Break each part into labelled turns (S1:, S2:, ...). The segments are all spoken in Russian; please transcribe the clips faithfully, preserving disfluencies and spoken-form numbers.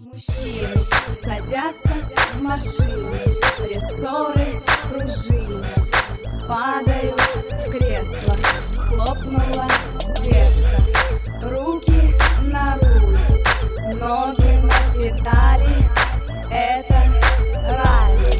S1: Мужчины садятся в машины, рессоры, пружины, падают в кресло, хлопнула дверца, руки на руль, ноги на педали, это ралли.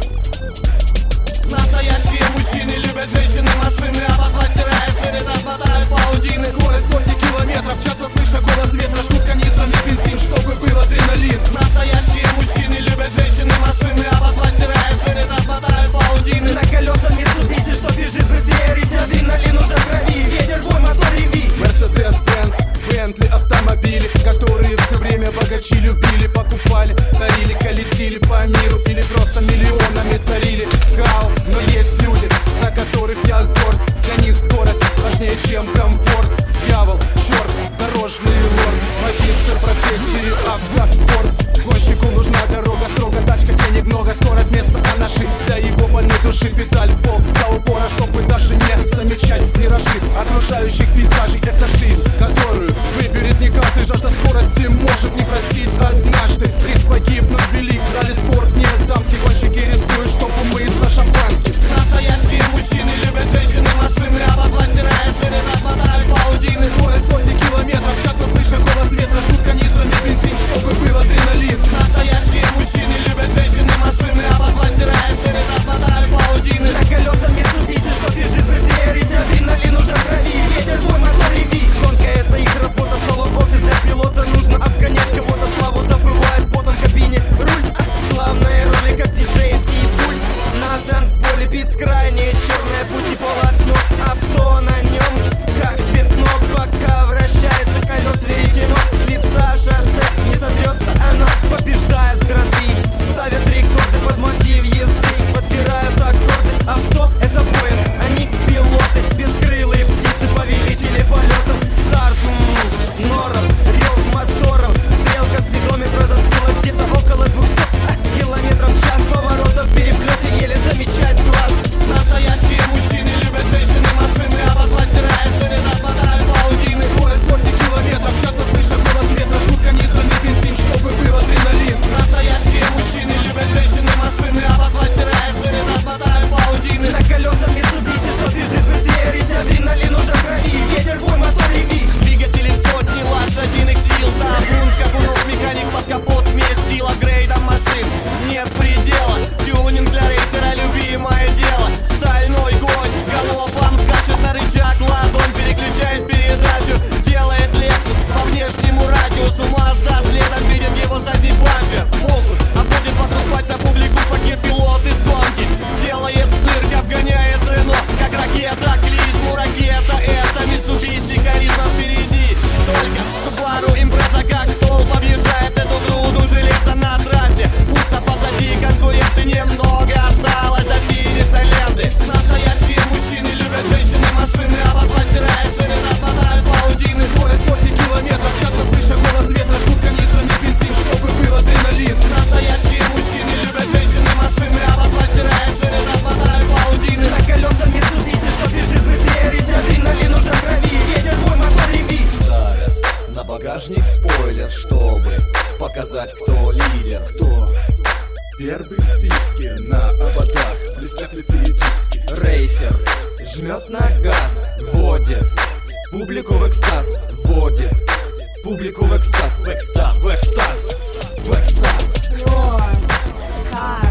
S2: Настоящие мужчины любят женщины, машины, обозвать стирая шины, размотают паутины. Скорость сотни километров, мчатся, слыша голос ветра, жгут канистрами бензин, чтобы был адреналин. Настоящие мужчины любят женщины, машины, обозвать стирая шины, размотают паутины.
S3: На колесах Mitsubishi, что бежит быстрее, рись, адреналин уже в крови, ветер, твой мотор реви.
S2: Мерседес-Бенц, Бентли, автомобили, которые все время богачи любили, покупали, дарили, колесили по миру или просто миллионами сорили. Гау, но есть люди, за которых я горд, для них скорость важнее, чем комфорт. Дьявол, черт, дорожный лорд, магистр профессии автоспорт. Гонщику нужна дорога, строго, тачка, денег много, скорость место анаши, для его больной души педаль в пол, до упора, чтобы даже не замечать миражи окружающих пейзажей. Это жизнь, которую выберет не каждый, жажда скорости может не простить однажды. Риск погибнуть велик, ралли спорт не дамский, гонщики рискуют, чтобы умыться шампанским. Настоящие мужчины любят женщины, машины, обозвать стирая шины, размотают паутины. Скорость сотни километров, мчатся, слыша голос ветра, жгут канистрами бензин, чтобы был адреналин. Настоящие мужчины любят женщины, машины, обозвать стирая шины, размотают паутины.
S3: На колесах Mitsubishi, что бежит быстрее, рись, адреналин уже в крови, ветер, твой мотор реви. Гонка — это их работа, соло-офис для пилота, нужно обгонять кого-то, славу добывает потом в кабине. Руль, а, главная роли, как диджейский пульт. На танцполе бескрайнее черное пути полотно, авто на нем как пятно, пока вращается колес веретено. С лица шоссе не сотрется оно, побеждает гран-при, ставят рекорды под мотив езды, подбирают аккорды. Авто — это Боинг, они пилоты, бескрылые птицы, повелители полетов. Старт, м-м, норов, рев моторов, стрелка спидометра застыла где-то около двухсот километров в час, поворотов, переплеты еле замечать глаз.
S2: Настоящие мужчины любят женщины, машины, обозвать стирая шины, размотают паутины. Скорость сотни километров, мчатся, слыша голос ветра, жгут канистрами бензин, чтобы был адреналин. Настоящие мужчины любят женщины, машины, обозвать стирая шины, размотают паутины.
S3: На колесах Mitsubishi, что бежит быстрее, рись, адреналин уже в крови, ветер, твой мотор реви.
S2: Двигатели в сотни лошадиных сил, там бум, скакунов, механик под капот вместил апгрейдом машин. Нет предела, тюнинг для рейсера любимое дело. Стальной конь галопом скачет на рычаг, ладонь переключает передачу, делает Lexus по внешнему радиусу. Mazda следом видит его задний бампер. Фокус обходит вокруг пальца публику, пакет пилот из гонки, делает цирк, обгоняет Рено, как ракета, клизму ракета. Это Mitsubishi, харизма впереди, только Subaru Impreza как столб объезжает эту груду железа на трассе. Пусто позади, конкуренты немного, осталось до финишной ленты. Настоящие мужчины любят женщины, машины, обозвать стирая шины, размотают паутины. Скорость сотни километров, мчатся, слыша голос ветра, жгут канистрами бензин, чтобы был адреналин. Настоящие мужчины любят женщины, машины, обозвать стирая шины, размотают паутины.
S3: На колесах Mitsubishi, что бежит быстрее, рись, адреналин уже в крови, ветер, твой мотор реви.
S4: Ставят на багажник спойлер, чтобы показать, кто лидер, кто первый в списке. На ободах блестят лифтередиски.
S3: Рейсер жмет на газ, вводит публику в экстаз, вводит публику в экстаз, в экстаз, в экстаз, в экстаз.
S1: Лед, кар,